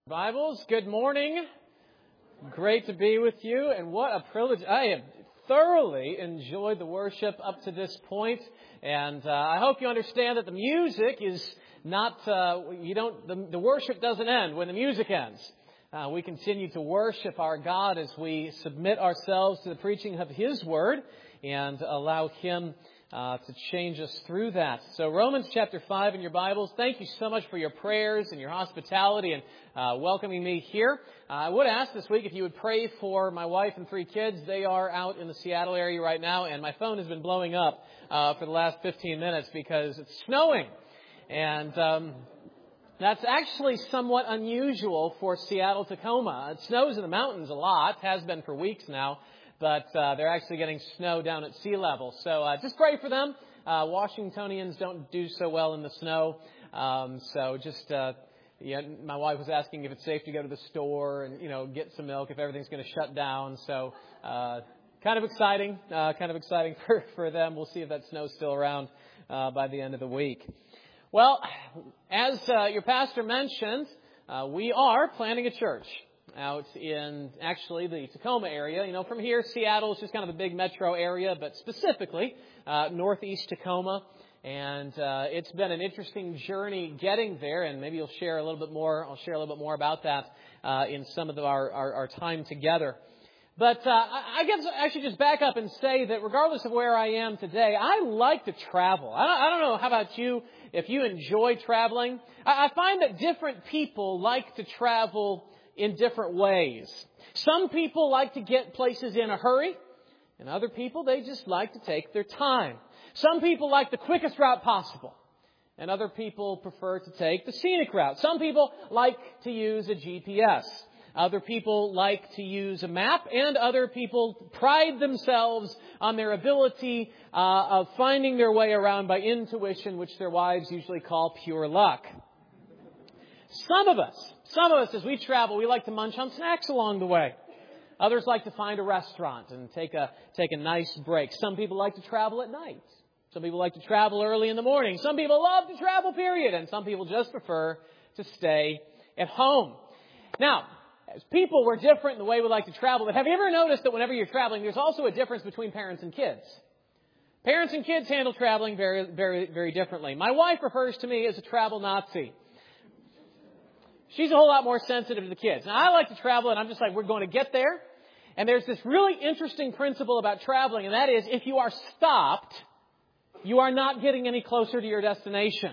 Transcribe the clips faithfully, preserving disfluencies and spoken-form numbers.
Bibles, good morning. Great to be with you, and what a privilege. I have thoroughly enjoyed the worship up to this point, and uh, I hope you understand that the music is not, uh, you don't, the, the worship doesn't end when the music ends. Uh, we continue to worship our God as we submit ourselves to the preaching of His Word and allow Him Uh, to change us through that. So Romans chapter five in your Bibles. Thank you so much for your prayers and your hospitality and uh, welcoming me here. Uh, I would ask this week if you would pray for my wife and three kids. They are out in the Seattle area right now, and my phone has been blowing up uh, for the last fifteen minutes because it's snowing. And um, that's actually somewhat unusual for Seattle, Tacoma. It snows in the mountains a lot, has been for weeks now. But uh, they're actually getting snow down at sea level. So uh, just pray for them. Uh, Washingtonians don't do so well in the snow. Um, so just, uh, yeah, my wife was asking if it's safe to go to the store and, you know, get some milk if everything's going to shut down. So uh, kind of exciting, uh, kind of exciting for, for them. We'll see if that snow's still around uh, by the end of the week. Well, as uh, your pastor mentioned, uh, we are planning a church out in actually the Tacoma area. You know, from here, Seattle is just kind of a big metro area, but specifically uh, northeast Tacoma. And uh, it's been an interesting journey getting there, and maybe you'll share a little bit more. I'll share a little bit more about that uh, in some of the, our, our, our time together. But uh, I guess I should just back up and say that regardless of where I am today, I like to travel. I don't, I don't know, how about you, if you enjoy traveling? I, I find that different people like to travel in different ways. Some people like to get places in a hurry, and other people, they just like to take their time. Some people like the quickest route possible, and other people prefer to take the scenic route. Some people like to use a G P S. Other people like to use a map, and other people pride themselves on their ability uh, of finding their way around by intuition, which their wives usually call pure luck. Some of us, some of us, as we travel, we like to munch on snacks along the way. Others like to find a restaurant and take a take a nice break. Some people like to travel at night. Some people like to travel early in the morning. Some people love to travel, period. And some people just prefer to stay at home. Now, as people, we're different in the way we like to travel. But have you ever noticed that whenever you're traveling, there's also a difference between parents and kids? Parents and kids handle traveling very, very, very differently. My wife refers to me as a travel Nazi. She's a whole lot more sensitive to the kids. Now, I like to travel, and I'm just like, we're going to get there. And there's this really interesting principle about traveling, and that is, if you are stopped, you are not getting any closer to your destination.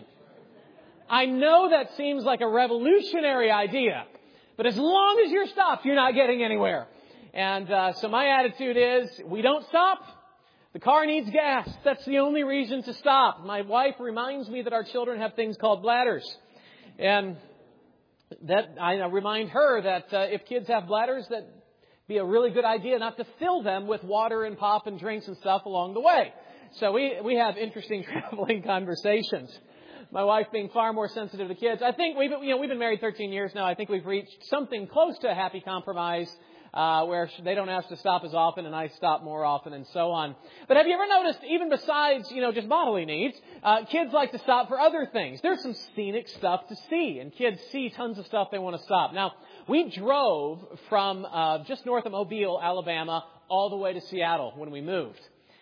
I know that seems like a revolutionary idea, but as long as you're stopped, you're not getting anywhere. And uh, so my attitude is, we don't stop. The car needs gas. That's the only reason to stop. My wife reminds me that our children have things called bladders. And that I remind her that uh, if kids have bladders, that'd be a really good idea not to fill them with water and pop and drinks and stuff along the way. So we we have interesting traveling conversations. My wife being far more sensitive to kids. I think we've you know we've been married thirteen years now. I think we've reached something close to a happy compromise uh, where they don't ask to stop as often and I stop more often and so on. But have you ever noticed, even besides you know just bodily needs, uh, kids like to stop for other things? There's some scenic stuff to see, and kids see tons of stuff they want to stop. Now, we drove from uh, just north of Mobile, Alabama, all the way to Seattle when we moved.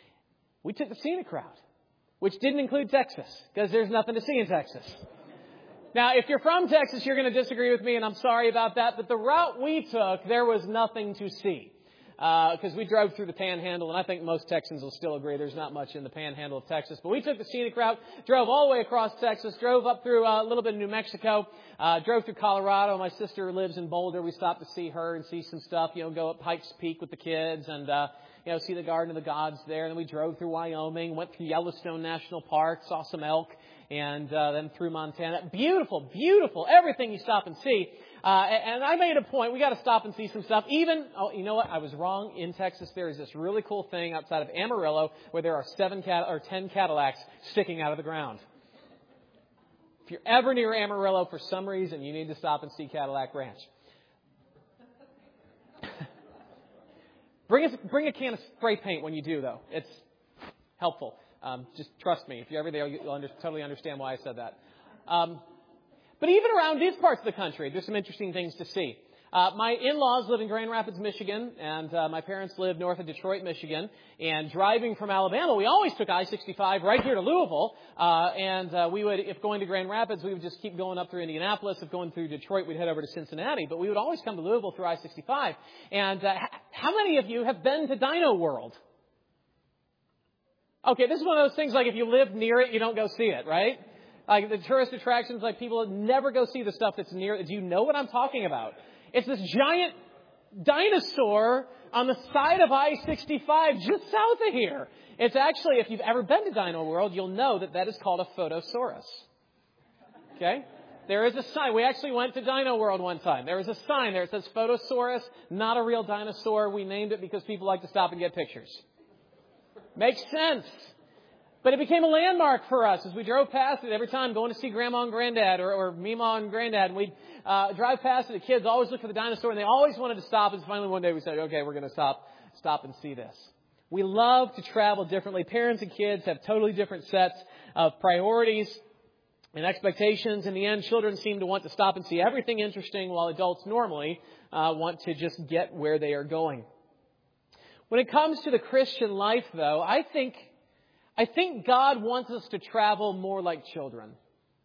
We took the scenic route, which didn't include Texas, because there's nothing to see in Texas. Now, if you're from Texas, you're going to disagree with me, and I'm sorry about that. But the route we took, there was nothing to see. Because uh, we drove through the Panhandle, and I think most Texans will still agree there's not much in the Panhandle of Texas. But we took the scenic route, drove all the way across Texas, drove up through uh, a little bit of New Mexico, uh, drove through Colorado. My sister lives in Boulder. We stopped to see her and see some stuff, you know, go up Pikes Peak with the kids and, uh, you know, see the Garden of the Gods there. And then we drove through Wyoming, went through Yellowstone National Park, saw some elk, and uh, then through Montana. Beautiful, beautiful, everything you stop and see. Uh, and I made a point, we got to stop and see some stuff. Even, oh, you know what, I was wrong. In Texas, there is this really cool thing outside of Amarillo where there are seven cat- or ten Cadillacs sticking out of the ground. If you're ever near Amarillo for some reason, you need to stop and see Cadillac Ranch. bring, a, bring a can of spray paint when you do, though. It's helpful. Um, just trust me. If you're ever there, you'll under, totally understand why I said that. Um, But even around these parts of the country, there's some interesting things to see. Uh, my in-laws live in Grand Rapids, Michigan, and uh, my parents live north of Detroit, Michigan. And driving from Alabama, we always took I sixty-five right here to Louisville. Uh, and uh, we would, if going to Grand Rapids, we would just keep going up through Indianapolis. If going through Detroit, we'd head over to Cincinnati. But we would always come to Louisville through I sixty-five. And uh, how many of you have been to Dino World? Okay, this is one of those things like if you live near it, you don't go see it, right? Like the tourist attractions, like people never go see the stuff that's near it. Do you know what I'm talking about? It's this giant dinosaur on the side of I sixty-five just south of here. It's actually, if you've ever been to Dino World, you'll know that that is called a Photosaurus. Okay? There is a sign. We actually went to Dino World one time. There is a sign there. It says Photosaurus, not a real dinosaur. We named it because people like to stop and get pictures. Makes sense. But it became a landmark for us as we drove past it every time going to see Grandma and Granddad or, or Mima and Granddad. And we'd uh, drive past it. The kids always look for the dinosaur and they always wanted to stop. And finally one day we said, okay, we're going to stop, stop and see this. We love to travel differently. Parents and kids have totally different sets of priorities and expectations. In the end, children seem to want to stop and see everything interesting while adults normally uh, want to just get where they are going. When it comes to the Christian life, though, I think I think God wants us to travel more like children.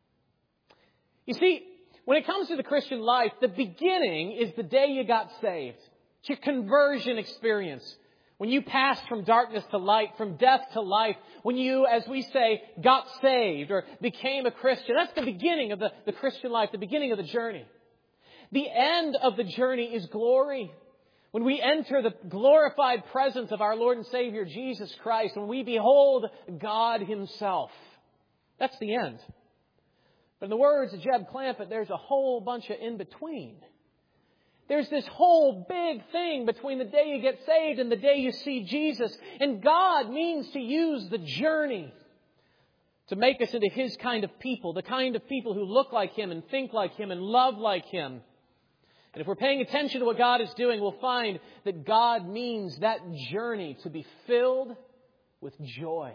You see, when it comes to the Christian life, the beginning is the day you got saved. It's your conversion experience. When you passed from darkness to light, from death to life, when you, as we say, got saved or became a Christian, that's the beginning of the, the Christian life, the beginning of the journey. The end of the journey is glory. When we enter the glorified presence of our Lord and Savior, Jesus Christ, when we behold God Himself, that's the end. But in the words of Jeb Clampett, there's a whole bunch of in-between. There's this whole big thing between the day you get saved and the day you see Jesus. And God means to use the journey to make us into His kind of people, the kind of people who look like Him and think like Him and love like Him. And if we're paying attention to what God is doing, we'll find that God means that journey to be filled with joy.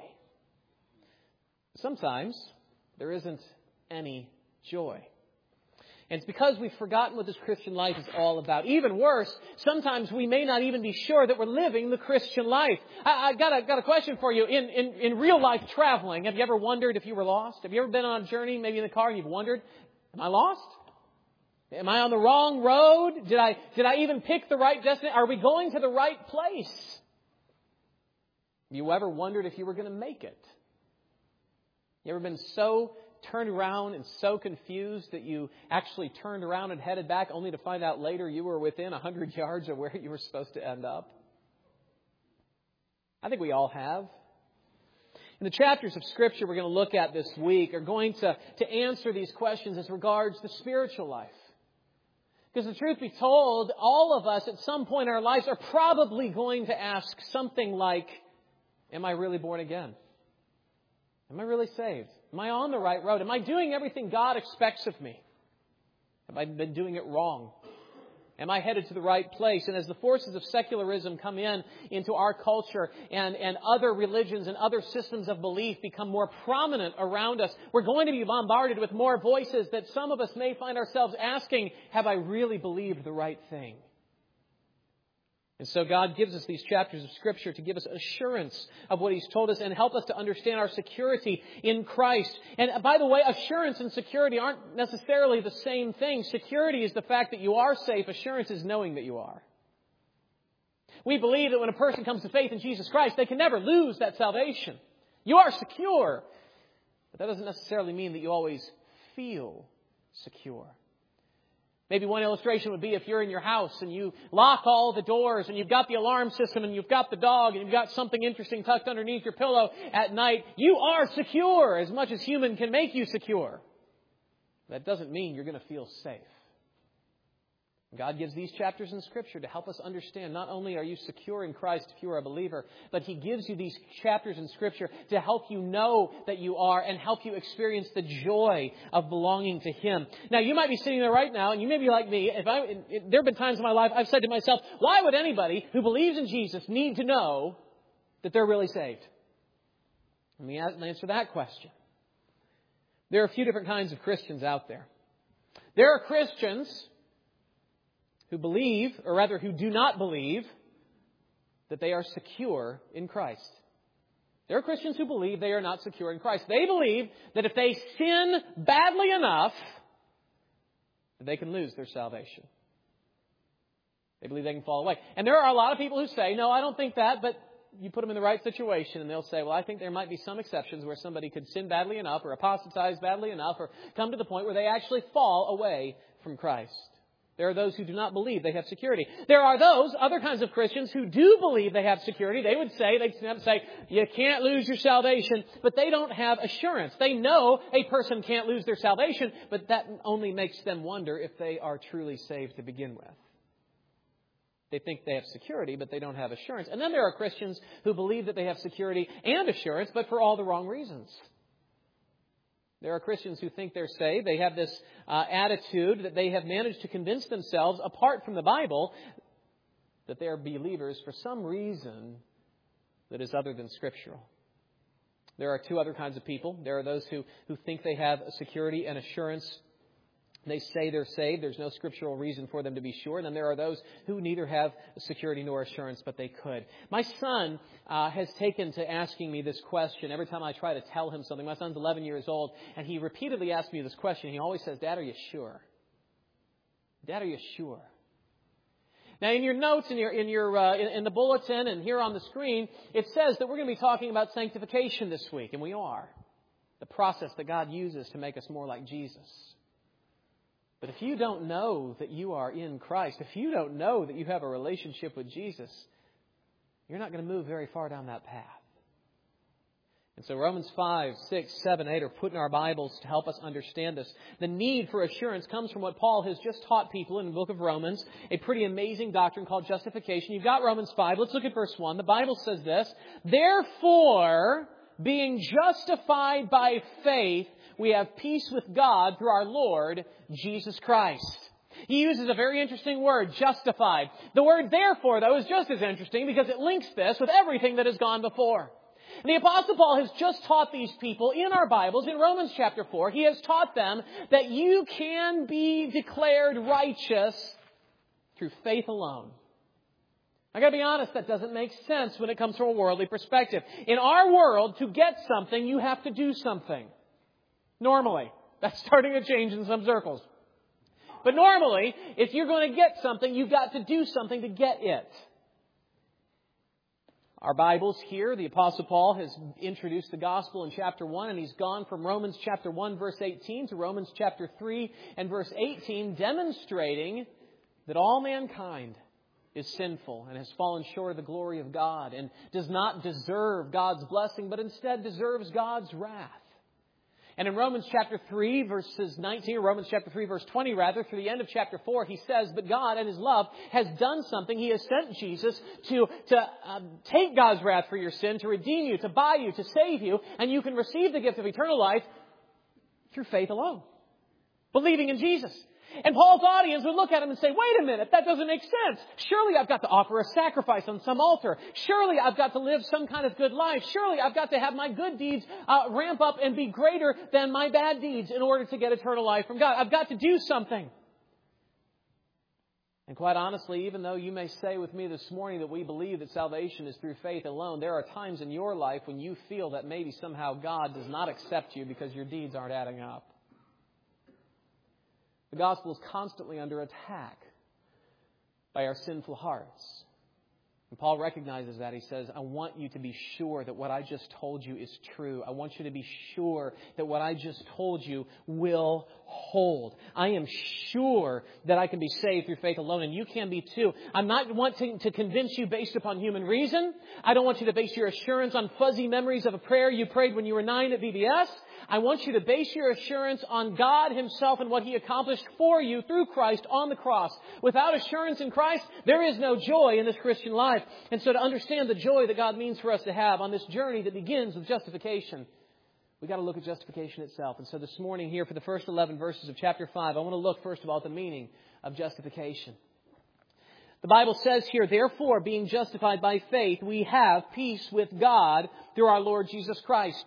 Sometimes there isn't any joy. And it's because we've forgotten what this Christian life is all about. Even worse, sometimes we may not even be sure that we're living the Christian life. I, I got a, got a question for you. In, in, in real life traveling, have you ever wondered if you were lost? Have you ever been on a journey, maybe in the car, and you've wondered, am I lost? Am I on the wrong road? Did I, did I even pick the right destination? Are we going to the right place? Have you ever wondered if you were going to make it? You ever been so turned around and so confused that you actually turned around and headed back only to find out later you were within a hundred yards of where you were supposed to end up? I think we all have. And the chapters of Scripture we're going to look at this week are going to, to answer these questions as regards the spiritual life. Because the truth be told, all of us at some point in our lives are probably going to ask something like, am I really born again? Am I really saved? Am I on the right road? Am I doing everything God expects of me? Have I been doing it wrong? Am I headed to the right place? And as the forces of secularism come in into our culture and, and other religions and other systems of belief become more prominent around us, we're going to be bombarded with more voices that some of us may find ourselves asking, have I really believed the right thing? And so God gives us these chapters of Scripture to give us assurance of what He's told us and help us to understand our security in Christ. And by the way, assurance and security aren't necessarily the same thing. Security is the fact that you are safe. Assurance is knowing that you are. We believe that when a person comes to faith in Jesus Christ, they can never lose that salvation. You are secure. But that doesn't necessarily mean that you always feel secure. Maybe one illustration would be if you're in your house and you lock all the doors and you've got the alarm system and you've got the dog and you've got something interesting tucked underneath your pillow at night. You are secure as much as human can make you secure. That doesn't mean you're going to feel safe. God gives these chapters in Scripture to help us understand not only are you secure in Christ if you are a believer, but He gives you these chapters in Scripture to help you know that you are and help you experience the joy of belonging to Him. Now, you might be sitting there right now, and you may be like me. If I, there have been times in my life I've said to myself, why would anybody who believes in Jesus need to know that they're really saved? Let me answer that question. There are a few different kinds of Christians out there. There are Christians who believe, or rather who do not believe, that they are secure in Christ. There are Christians who believe they are not secure in Christ. They believe that if they sin badly enough, they can lose their salvation. They believe they can fall away. And there are a lot of people who say, no, I don't think that, but you put them in the right situation and they'll say, well, I think there might be some exceptions where somebody could sin badly enough or apostatize badly enough or come to the point where they actually fall away from Christ. There are those who do not believe they have security. There are those, other kinds of Christians, who do believe they have security. They would say, they'd say, you can't lose your salvation, but they don't have assurance. They know a person can't lose their salvation, but that only makes them wonder if they are truly saved to begin with. They think they have security, but they don't have assurance. And then there are Christians who believe that they have security and assurance, but for all the wrong reasons. There are Christians who think they're saved. They have this uh, attitude that they have managed to convince themselves, apart from the Bible, that they are believers for some reason that is other than scriptural. There are two other kinds of people. There are those who, who think they have security and assurance. They say they're saved. There's no scriptural reason for them to be sure. And then there are those who neither have security nor assurance, but they could. My son uh, has taken to asking me this question every time I try to tell him something. My son's eleven years old, and he repeatedly asks me this question. He always says, Dad, are you sure? Dad, are you sure? Now, in your notes, in your in your uh, in, in the bulletin, and here on the screen, it says that we're going to be talking about sanctification this week, and we are. The process that God uses to make us more like Jesus. But if you don't know that you are in Christ, if you don't know that you have a relationship with Jesus, you're not going to move very far down that path. And so Romans five, six, seven, eight are put in our Bibles to help us understand this. The need for assurance comes from what Paul has just taught people in the book of Romans, a pretty amazing doctrine called justification. You've got Romans five. Let's look at verse one. The Bible says this, therefore, being justified by faith, we have peace with God through our Lord Jesus Christ. He uses a very interesting word, justified. The word therefore, though, is just as interesting because it links this with everything that has gone before. And the Apostle Paul has just taught these people in our Bibles, in Romans chapter four, he has taught them that you can be declared righteous through faith alone. I got to be honest, that doesn't make sense when it comes from a worldly perspective. In our world, to get something, you have to do something. Normally. That's starting to change in some circles. But normally, if you're going to get something, you've got to do something to get it. Our Bibles here, the Apostle Paul has introduced the gospel in chapter one, and he's gone from Romans chapter one, verse eighteen, to Romans chapter three and verse eighteen, demonstrating that all mankind is sinful and has fallen short of the glory of God and does not deserve God's blessing, but instead deserves God's wrath. And in Romans chapter three, verses nineteen, or Romans chapter three, verse twenty, rather, through the end of chapter four, he says, but God, in His love, has done something. He has sent Jesus to, to um, take God's wrath for your sin, to redeem you, to buy you, to save you, and you can receive the gift of eternal life through faith alone, believing in Jesus. And Paul's audience would look at him and say, wait a minute, that doesn't make sense. Surely I've got to offer a sacrifice on some altar. Surely I've got to live some kind of good life. Surely I've got to have my good deeds uh, ramp up and be greater than my bad deeds in order to get eternal life from God. I've got to do something. And quite honestly, even though you may say with me this morning that we believe that salvation is through faith alone, there are times in your life when you feel that maybe somehow God does not accept you because your deeds aren't adding up. The gospel is constantly under attack by our sinful hearts. And Paul recognizes that. He says, I want you to be sure that what I just told you is true. I want you to be sure that what I just told you will hold. I am sure that I can be saved through faith alone, and you can be too. I'm not wanting to convince you based upon human reason. I don't want you to base your assurance on fuzzy memories of a prayer you prayed when you were nine at V B S. I want you to base your assurance on God Himself and what He accomplished for you through Christ on the cross. Without assurance in Christ, there is no joy in this Christian life. And so to understand the joy that God means for us to have on this journey that begins with justification, we've got to look at justification itself. And so this morning here for the first eleven verses of chapter five, I want to look first of all at the meaning of justification. The Bible says here, therefore, being justified by faith, we have peace with God through our Lord Jesus Christ.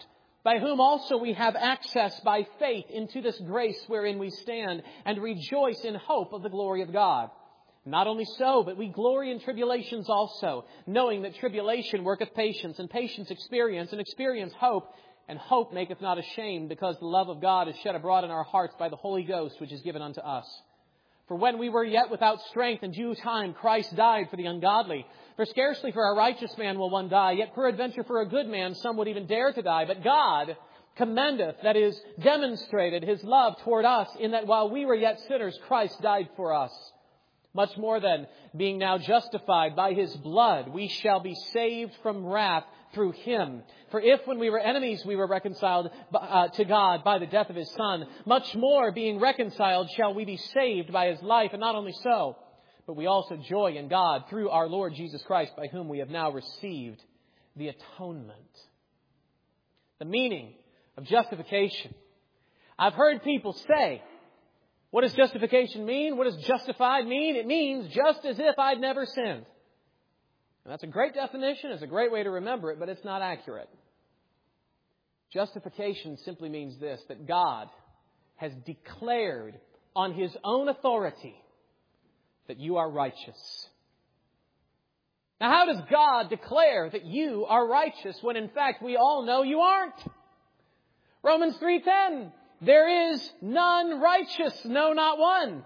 by whom also we have access by faith into this grace wherein we stand, and rejoice in hope of the glory of God. Not only so, but we glory in tribulations also, knowing that tribulation worketh patience, and patience experience, and experience hope, and hope maketh not ashamed, because the love of God is shed abroad in our hearts by the Holy Ghost, which is given unto us. For when we were yet without strength, in due time Christ died for the ungodly. For scarcely for a righteous man will one die, yet peradventure for a good man some would even dare to die. But God commendeth, that is, demonstrated His love toward us, in that while we were yet sinners, Christ died for us. Much more then, being now justified by His blood, we shall be saved from wrath through Him. For if when we were enemies we were reconciled uh, to God by the death of His Son, much more being reconciled shall we be saved by His life. And not only so, but we also joy in God through our Lord Jesus Christ, by whom we have now received the atonement. The meaning of justification. I've heard people say, what does justification mean? What does justified mean? It means just as if I'd never sinned. And that's a great definition. It's a great way to remember it, but it's not accurate. Justification simply means this, that God has declared on His own authority that you are righteous. Now, how does God declare that you are righteous when in fact we all know you aren't? Romans three ten. There is none righteous, no, not one.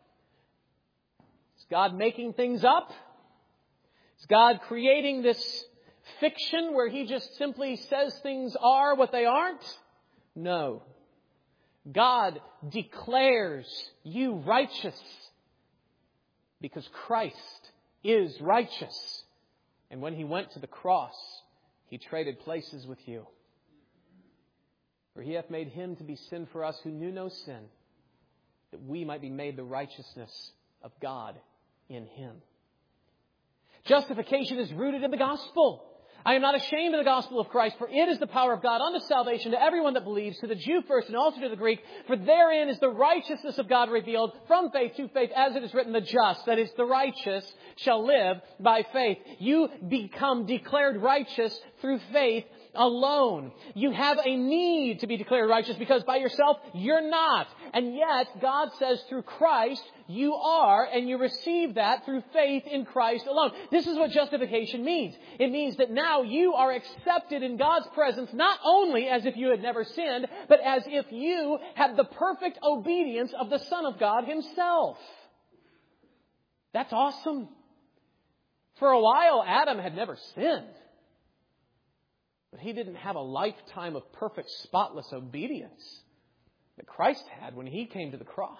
Is God making things up? Is God creating this fiction where He just simply says things are what they aren't? No. God declares you righteous because Christ is righteous. And when He went to the cross, He traded places with you. For He hath made Him to be sin for us who knew no sin, that we might be made the righteousness of God in Him. Justification is rooted in the gospel. I am not ashamed of the gospel of Christ, for it is the power of God unto salvation to everyone that believes, to the Jew first and also to the Greek. For therein is the righteousness of God revealed from faith to faith, as it is written, the just, that is, the righteous, shall live by faith. You become declared righteous through faith alone. You have a need to be declared righteous because by yourself you're not. And yet God says through Christ you are, and you receive that through faith in Christ alone. This is what justification means. It means that now you are accepted in God's presence not only as if you had never sinned, but as if you had the perfect obedience of the Son of God Himself. That's awesome. For a while Adam had never sinned. But he didn't have a lifetime of perfect, spotless obedience that Christ had when He came to the cross.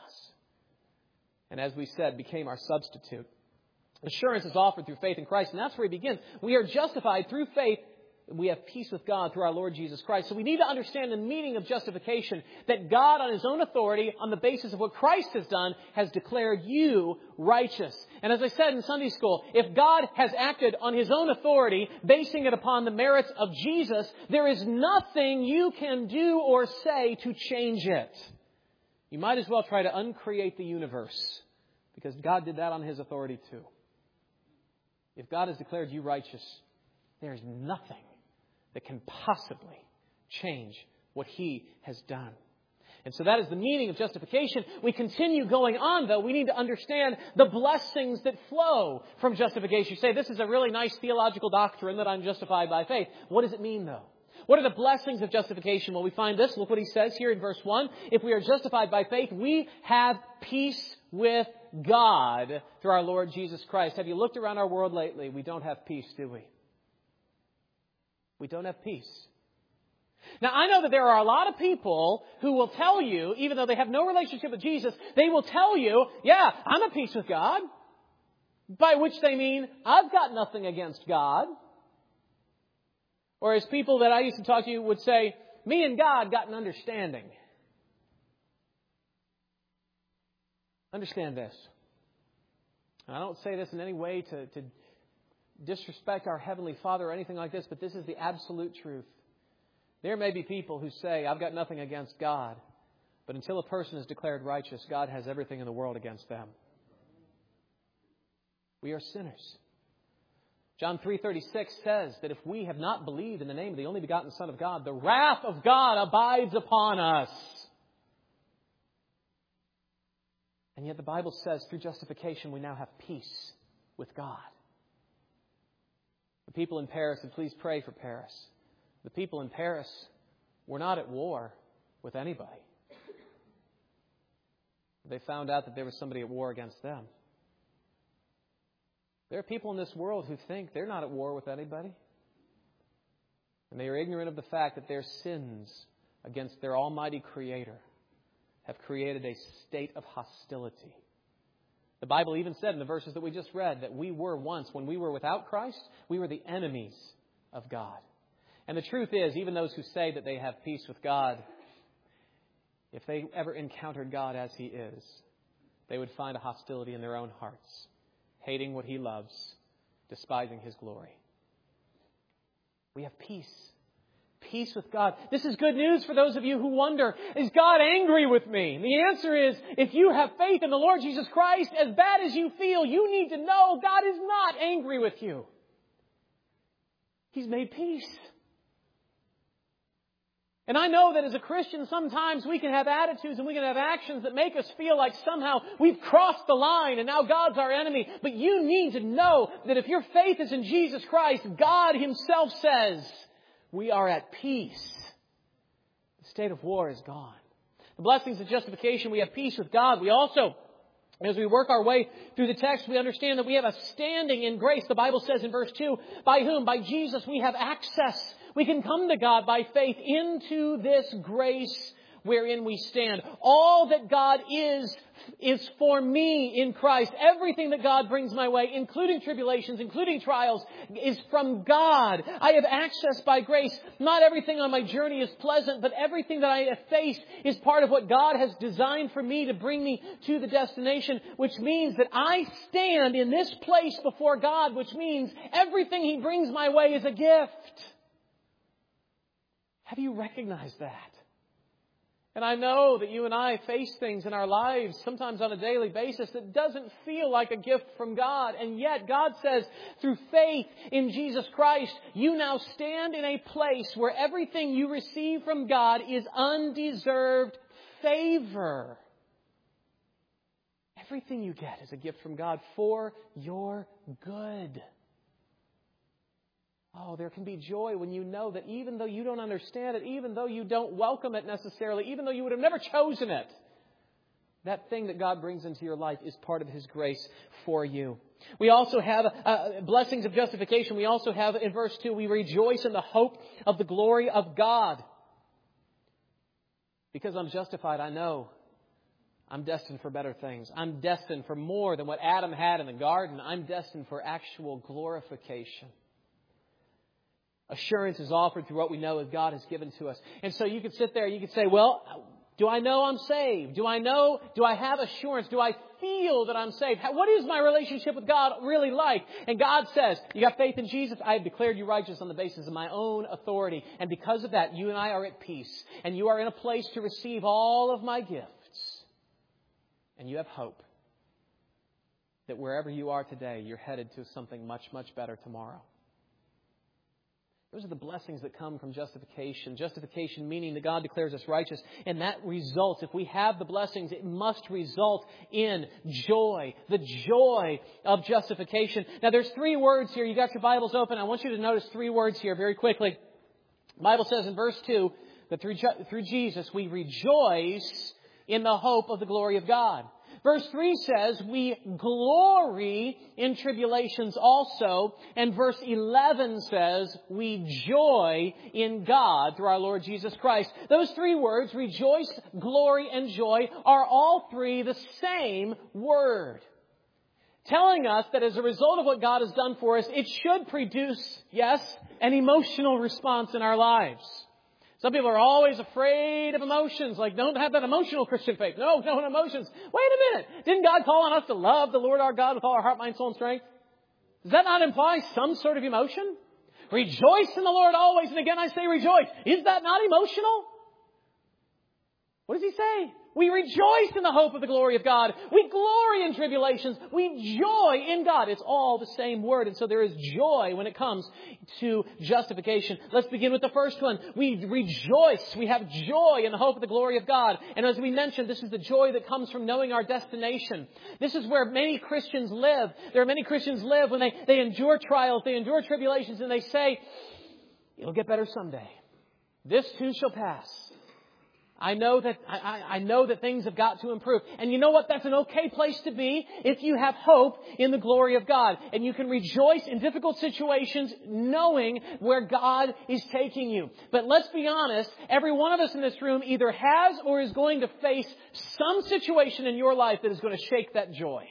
And as we said, became our substitute. Assurance is offered through faith in Christ, and that's where He begins. We are justified through faith. We have peace with God through our Lord Jesus Christ. So we need to understand the meaning of justification, that God on His own authority, on the basis of what Christ has done, has declared you righteous. And as I said in Sunday school, if God has acted on His own authority, basing it upon the merits of Jesus, there is nothing you can do or say to change it. You might as well try to uncreate the universe, because God did that on His authority too. If God has declared you righteous, there is nothing that can possibly change what He has done. And so that is the meaning of justification. We continue going on, though. We need to understand the blessings that flow from justification. You say, this is a really nice theological doctrine that I'm justified by faith. What does it mean, though? What are the blessings of justification? Well, we find this. Look what he says here in verse one. If we are justified by faith, we have peace with God through our Lord Jesus Christ. Have you looked around our world lately? We don't have peace, do we? We don't have peace. Now, I know that there are a lot of people who will tell you, even though they have no relationship with Jesus, they will tell you, yeah, I'm at peace with God. By which they mean, I've got nothing against God. Or as people that I used to talk to would say, me and God got an understanding. Understand this. And I don't say this in any way to, to disrespect our Heavenly Father or anything like this, but this is the absolute truth. There may be people who say, I've got nothing against God. But until a person is declared righteous, God has everything in the world against them. We are sinners. John three thirty-six says that if we have not believed in the name of the only begotten Son of God, the wrath of God abides upon us. And yet the Bible says through justification we now have peace with God. The people in Paris, and please pray for Paris, the people in Paris were not at war with anybody. They found out that there was somebody at war against them. There are people in this world who think they're not at war with anybody. And they are ignorant of the fact that their sins against their almighty Creator have created a state of hostility. The Bible even said in the verses that we just read that we were once, when we were without Christ, we were the enemies of God. And the truth is, even those who say that they have peace with God, if they ever encountered God as He is, they would find a hostility in their own hearts, hating what He loves, despising His glory. We have peace. Peace with God. This is good news for those of you who wonder, is God angry with me? And the answer is, if you have faith in the Lord Jesus Christ, as bad as you feel, you need to know God is not angry with you. He's made peace. And I know that as a Christian, sometimes we can have attitudes and we can have actions that make us feel like somehow we've crossed the line and now God's our enemy. But you need to know that if your faith is in Jesus Christ, God Himself says, we are at peace. The state of war is gone. The blessings of justification, we have peace with God. We also, as we work our way through the text, we understand that we have a standing in grace. The Bible says in verse two, by whom? By Jesus, we have access. We can come to God by faith into this grace wherein we stand. All that God is, is for me in Christ. Everything that God brings my way, including tribulations, including trials, is from God. I have access by grace. Not everything on my journey is pleasant, but everything that I have faced is part of what God has designed for me to bring me to the destination, which means that I stand in this place before God, which means everything He brings my way is a gift. Have you recognized that? And I know that you and I face things in our lives, sometimes on a daily basis, that doesn't feel like a gift from God. And yet God says, through faith in Jesus Christ, you now stand in a place where everything you receive from God is undeserved favor. Everything you get is a gift from God for your good. Oh, there can be joy when you know that even though you don't understand it, even though you don't welcome it necessarily, even though you would have never chosen it, that thing that God brings into your life is part of His grace for you. We also have uh, blessings of justification. We also have, in verse two, we rejoice in the hope of the glory of God. Because I'm justified, I know I'm destined for better things. I'm destined for more than what Adam had in the garden. I'm destined for actual glorification. Assurance is offered through what we know as God has given to us. And so you could sit there and you could say, well, do I know I'm saved? Do I know? Do I have assurance? Do I feel that I'm saved? What is my relationship with God really like? And God says, you got faith in Jesus? I have declared you righteous on the basis of my own authority. And because of that, you and I are at peace. And you are in a place to receive all of my gifts. And you have hope that wherever you are today, you're headed to something much, much better tomorrow. Those are the blessings that come from justification. Justification meaning that God declares us righteous. And that results, if we have the blessings, it must result in joy. The joy of justification. Now there's three words here. You got your Bibles open. I want you to notice three words here very quickly. The Bible says in verse two that through, through Jesus we rejoice in the hope of the glory of God. Verse three says, we glory in tribulations also. And verse eleven says, we joy in God through our Lord Jesus Christ. Those three words, rejoice, glory, and joy, are all three the same word. Telling us that as a result of what God has done for us, it should produce, yes, an emotional response in our lives. Some people are always afraid of emotions, like don't have that emotional Christian faith. No, no emotions. Wait a minute. Didn't God call on us to love the Lord our God with all our heart, mind, soul, and strength? Does that not imply some sort of emotion? Rejoice in the Lord always. And again, I say rejoice. Is that not emotional? What does He say? We rejoice in the hope of the glory of God. We glory in tribulations. We joy in God. It's all the same word. And so there is joy when it comes to justification. Let's begin with the first one. We rejoice. We have joy in the hope of the glory of God. And as we mentioned, this is the joy that comes from knowing our destination. This is where many Christians live. There are many Christians live when they, they endure trials, they endure tribulations, and they say, it'll get better someday. This too shall pass. I know that I, I know that things have got to improve. And you know what? That's an okay place to be if you have hope in the glory of God. And you can rejoice in difficult situations knowing where God is taking you. But let's be honest, every one of us in this room either has or is going to face some situation in your life that is going to shake that joy.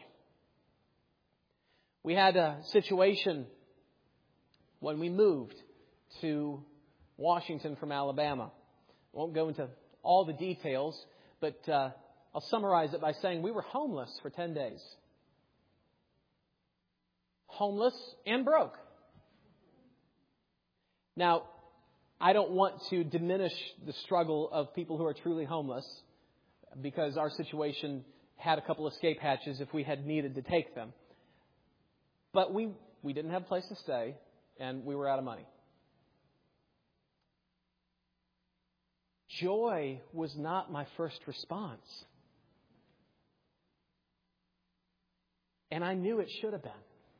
We had a situation when we moved to Washington from Alabama. I won't go into all the details, but uh, I'll summarize it by saying we were homeless for ten days. Homeless and broke. Now, I don't want to diminish the struggle of people who are truly homeless, because our situation had a couple escape hatches if we had needed to take them. But we, we didn't have a place to stay, and we were out of money. Joy was not my first response. And I knew it should have been.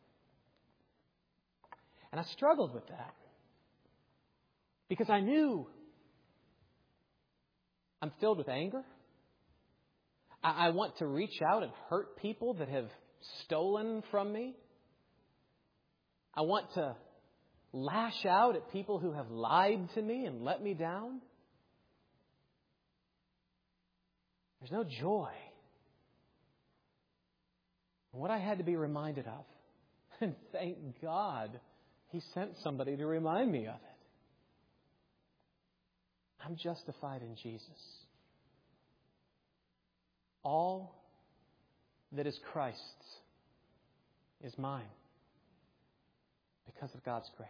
And I struggled with that. Because I knew I'm filled with anger. I, I want to reach out and hurt people that have stolen from me. I want to lash out at people who have lied to me and let me down. There's no joy. And what I had to be reminded of, and thank God He sent somebody to remind me of it. I'm justified in Jesus. All that is Christ's is mine because of God's grace.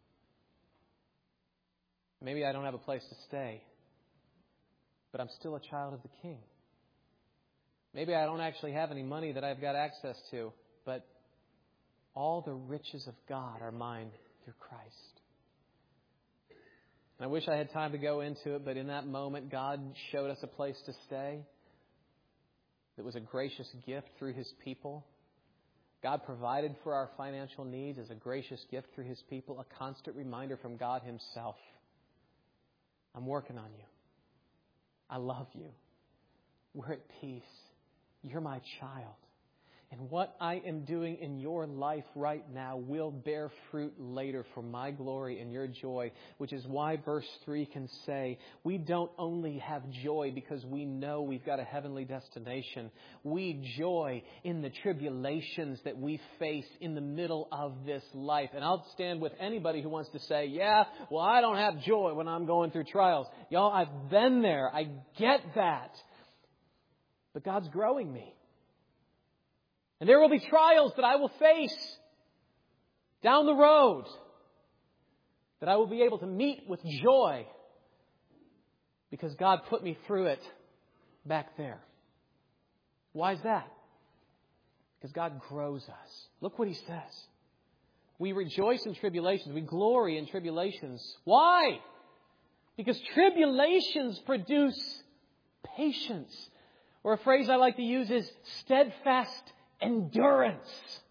Maybe I don't have a place to stay, but I'm still a child of the King. Maybe I don't actually have any money that I've got access to, but all the riches of God are mine through Christ. And I wish I had time to go into it, but in that moment, God showed us a place to stay that was a gracious gift through His people. God provided for our financial needs as a gracious gift through His people, a constant reminder from God Himself. I'm working on you. I love you. We're at peace. You're my child. And what I am doing in your life right now will bear fruit later for my glory and your joy, which is why verse three can say, we don't only have joy because we know we've got a heavenly destination. We joy in the tribulations that we face in the middle of this life. And I'll stand with anybody who wants to say, yeah, well, I don't have joy when I'm going through trials. Y'all, I've been there. I get that. But God's growing me. And there will be trials that I will face down the road that I will be able to meet with joy because God put me through it back there. Why is that? Because God grows us. Look what He says. We rejoice in tribulations. We glory in tribulations. Why? Because tribulations produce patience. Or a phrase I like to use is steadfast endurance.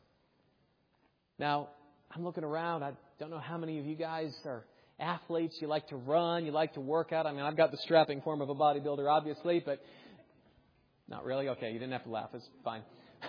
Now, I'm looking around. I don't know how many of you guys are athletes. You like to run. You like to work out. I mean, I've got the strapping form of a bodybuilder, obviously, but not really. Okay, you didn't have to laugh. It's fine.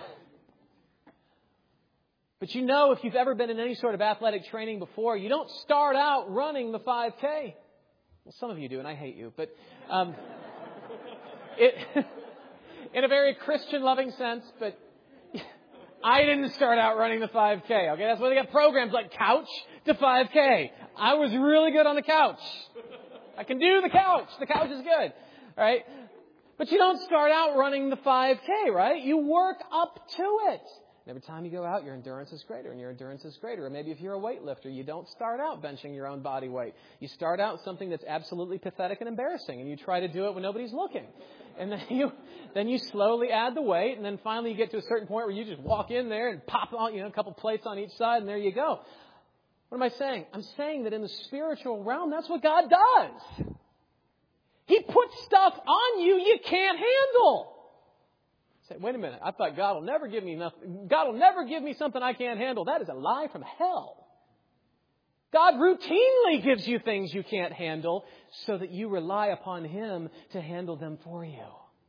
But you know, if you've ever been in any sort of athletic training before, you don't start out running the five K. Well, some of you do, and I hate you. But um, it, in a very Christian-loving sense, but I didn't start out running the five K, okay? That's why they got programs like Couch to five K. I was really good on the couch. I can do the couch. The couch is good, right? But you don't start out running the five K, right? You work up to it. And every time you go out, your endurance is greater, and your endurance is greater. Or maybe if you're a weightlifter, you don't start out benching your own body weight. You start out something that's absolutely pathetic and embarrassing, and you try to do it when nobody's looking. And then you then you slowly add the weight, and then finally you get to a certain point where you just walk in there and pop on, you know, a couple plates on each side, and there you go. What am I saying? I'm saying that in the spiritual realm, that's what God does. He puts stuff on you you can't handle. Say, wait a minute, I thought God will never give me nothing. God will never give me something I can't handle. That is a lie from hell. God routinely gives you things you can't handle so that you rely upon Him to handle them for you.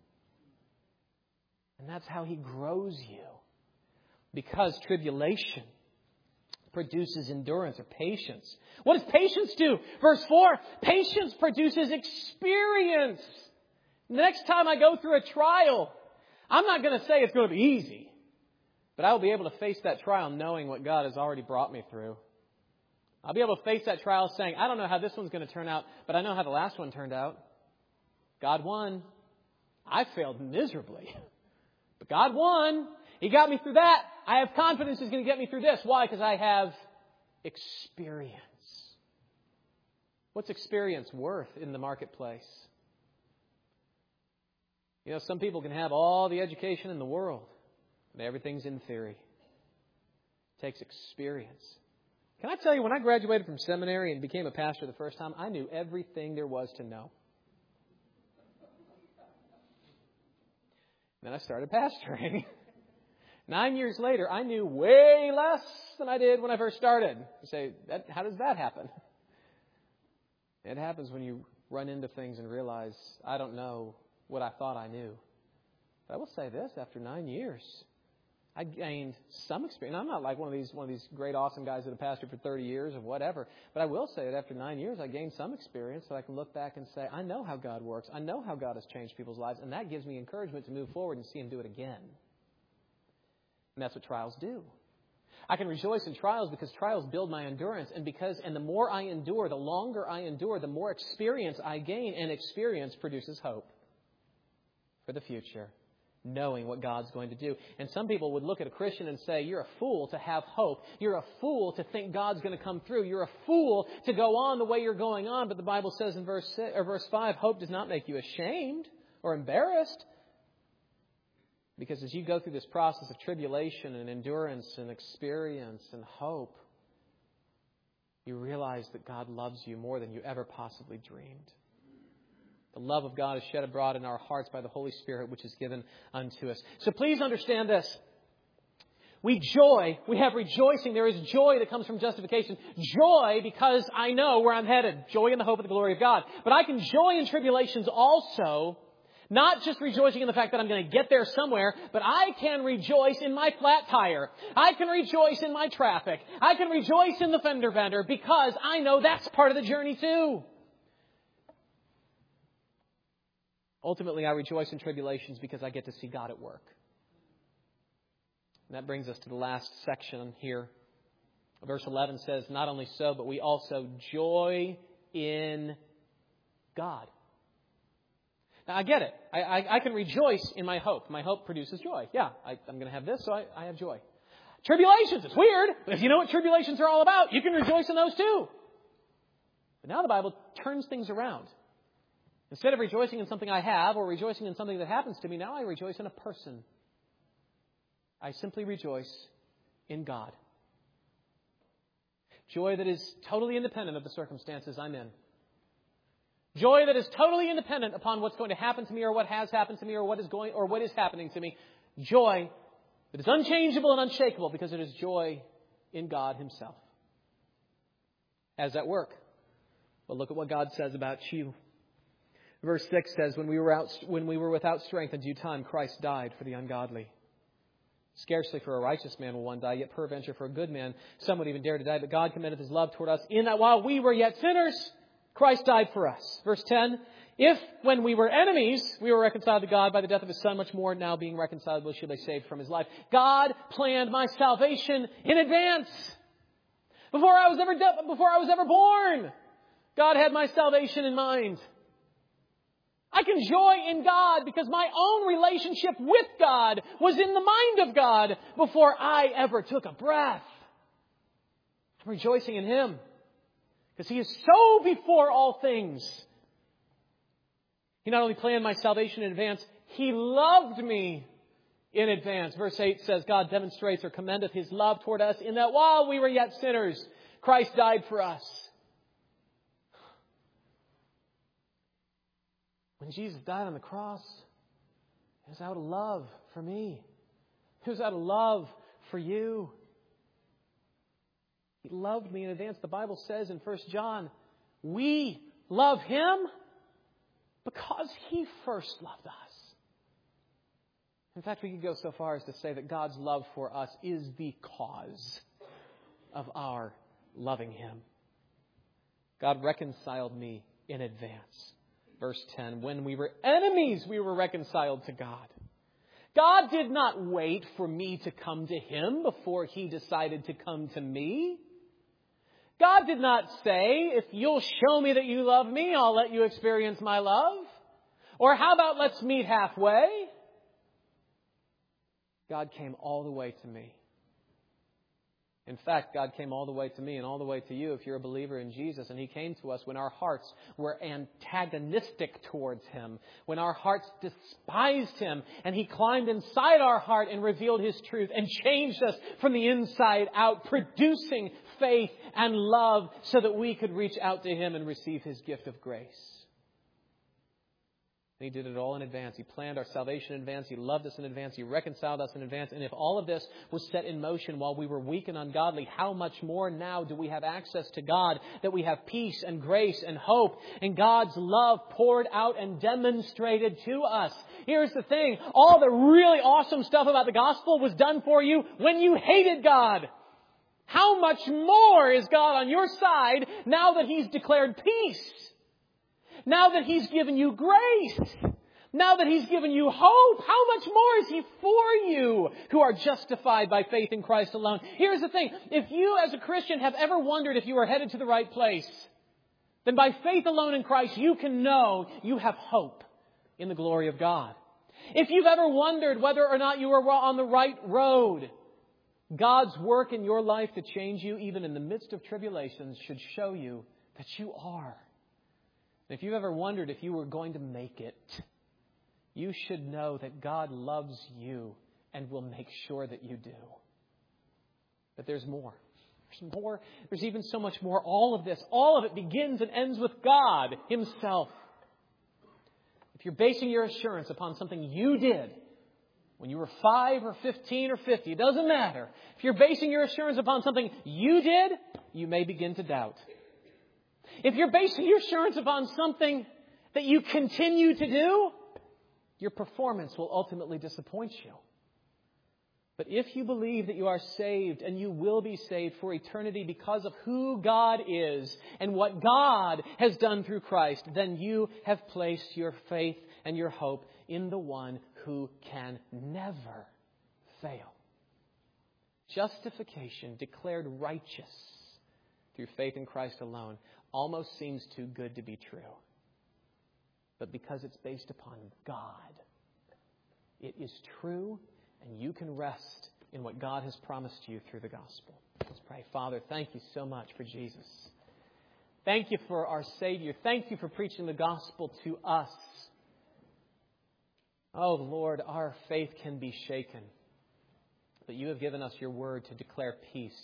And that's how He grows you. Because tribulation produces endurance or patience. What does patience do? Verse four, patience produces experience. The next time I go through a trial, I'm not going to say it's going to be easy. But I will be able to face that trial knowing what God has already brought me through. I'll be able to face that trial saying, I don't know how this one's going to turn out, but I know how the last one turned out. God won. I failed miserably. But God won. He got me through that. I have confidence He's going to get me through this. Why? Because I have experience. What's experience worth in the marketplace? You know, some people can have all the education in the world, but everything's in theory. It takes experience. Can I tell you, when I graduated from seminary and became a pastor the first time, I knew everything there was to know. Then I started pastoring. Nine years later, I knew way less than I did when I first started. You say, that, how does that happen? It happens when you run into things and realize, I don't know what I thought I knew. But I will say this, after nine years, I gained some experience. I'm not like one of these one of these great, awesome guys that have pastored for thirty years or whatever. But I will say that after nine years, I gained some experience that I can look back and say, I know how God works. I know how God has changed people's lives. And that gives me encouragement to move forward and see Him do it again. And that's what trials do. I can rejoice in trials because trials build my endurance. And because, and the more I endure, the longer I endure, the more experience I gain. And experience produces hope for the future, knowing what God's going to do. And some people would look at a Christian and say, you're a fool to have hope. You're a fool to think God's going to come through. You're a fool to go on the way you're going on. But the Bible says in verse six, or verse five, hope does not make you ashamed or embarrassed. Because as you go through this process of tribulation and endurance and experience and hope, you realize that God loves you more than you ever possibly dreamed. The love of God is shed abroad in our hearts by the Holy Spirit, which is given unto us. So please understand this. We joy, we have rejoicing. There is joy that comes from justification. Joy because I know where I'm headed. Joy in the hope of the glory of God. But I can joy in tribulations also, not just rejoicing in the fact that I'm going to get there somewhere, but I can rejoice in my flat tire. I can rejoice in my traffic. I can rejoice in the fender bender because I know that's part of the journey too. Ultimately, I rejoice in tribulations because I get to see God at work. And that brings us to the last section here. Verse eleven says, not only so, but we also joy in God. Now, I get it. I, I, I can rejoice in my hope. My hope produces joy. Yeah, I, I'm going to have this, so I, I have joy. Tribulations, it's weird, but if you know what tribulations are all about, you can rejoice in those too. But now the Bible turns things around. Instead of rejoicing in something I have or rejoicing in something that happens to me, now I rejoice in a person. I simply rejoice in God. Joy that is totally independent of the circumstances I'm in. Joy that is totally independent upon what's going to happen to me or what has happened to me or what is going or what is happening to me. Joy that is unchangeable and unshakable because it is joy in God Himself. How does that work? Well, look at what God says about you. Verse six says, when we were out, when we were without strength in due time, Christ died for the ungodly. Scarcely for a righteous man will one die, yet peradventure for a good man some would even dare to die. But God commendeth His love toward us, in that while we were yet sinners, Christ died for us. Verse ten, if when we were enemies, we were reconciled to God by the death of His Son, much more now being reconciled, we should be saved from His life. God planned my salvation in advance. Before I was ever de- before I was ever born, God had my salvation in mind. I can joy in God because my own relationship with God was in the mind of God before I ever took a breath. I'm rejoicing in Him because He is so before all things. He not only planned my salvation in advance, He loved me in advance. Verse eight says, God demonstrates or commendeth His love toward us in that while we were yet sinners, Christ died for us. When Jesus died on the cross, it was out of love for me. It was out of love for you. He loved me in advance. The Bible says in First John, we love Him because He first loved us. In fact, we could go so far as to say that God's love for us is the cause of our loving Him. God reconciled me in advance. Verse ten, when we were enemies, we were reconciled to God. God did not wait for me to come to Him before He decided to come to me. God did not say, if you'll show me that you love me, I'll let you experience my love. Or how about let's meet halfway? God came all the way to me. In fact, God came all the way to me and all the way to you if you're a believer in Jesus. And He came to us when our hearts were antagonistic towards Him, when our hearts despised Him. And He climbed inside our heart and revealed His truth and changed us from the inside out, producing faith and love so that we could reach out to Him and receive His gift of grace. He did it all in advance. He planned our salvation in advance. He loved us in advance. He reconciled us in advance. And if all of this was set in motion while we were weak and ungodly, how much more now do we have access to God, that we have peace and grace and hope and God's love poured out and demonstrated to us? Here's the thing. All the really awesome stuff about the gospel was done for you when you hated God. How much more is God on your side now that He's declared peace? Now that He's given you grace, now that He's given you hope, how much more is He for you who are justified by faith in Christ alone? Here's the thing. If you as a Christian have ever wondered if you are headed to the right place, then by faith alone in Christ, you can know you have hope in the glory of God. If you've ever wondered whether or not you are on the right road, God's work in your life to change you, even in the midst of tribulations, should show you that you are. If you've ever wondered if you were going to make it, you should know that God loves you and will make sure that you do. But there's more. There's more. There's even so much more. All of this, all of it begins and ends with God Himself. If you're basing your assurance upon something you did when you were five or fifteen or fifty, it doesn't matter. If you're basing your assurance upon something you did, you may begin to doubt. If you're basing your assurance upon something that you continue to do, your performance will ultimately disappoint you. But if you believe that you are saved and you will be saved for eternity because of who God is and what God has done through Christ, then you have placed your faith and your hope in the one who can never fail. Justification, declared righteous through faith in Christ alone, almost seems too good to be true. But because it's based upon God, it is true, and you can rest in what God has promised you through the gospel. Let's pray. Father, thank you so much for Jesus. Thank you for our Savior. Thank you for preaching the gospel to us. Oh, Lord, our faith can be shaken. But you have given us your word to declare peace,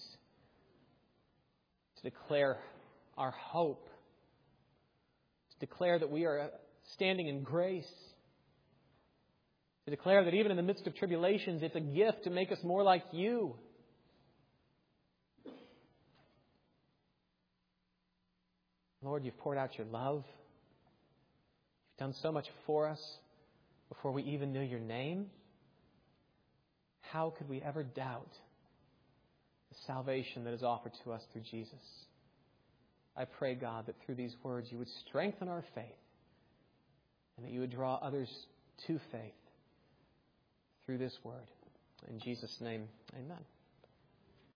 to declare our hope, to declare that we are standing in grace, to declare that even in the midst of tribulations, it's a gift to make us more like you. Lord, you've poured out your love. You've done so much for us before we even knew your name. How could we ever doubt the salvation that is offered to us through Jesus? I pray, God, that through these words you would strengthen our faith and that you would draw others to faith through this word. In Jesus' name, amen.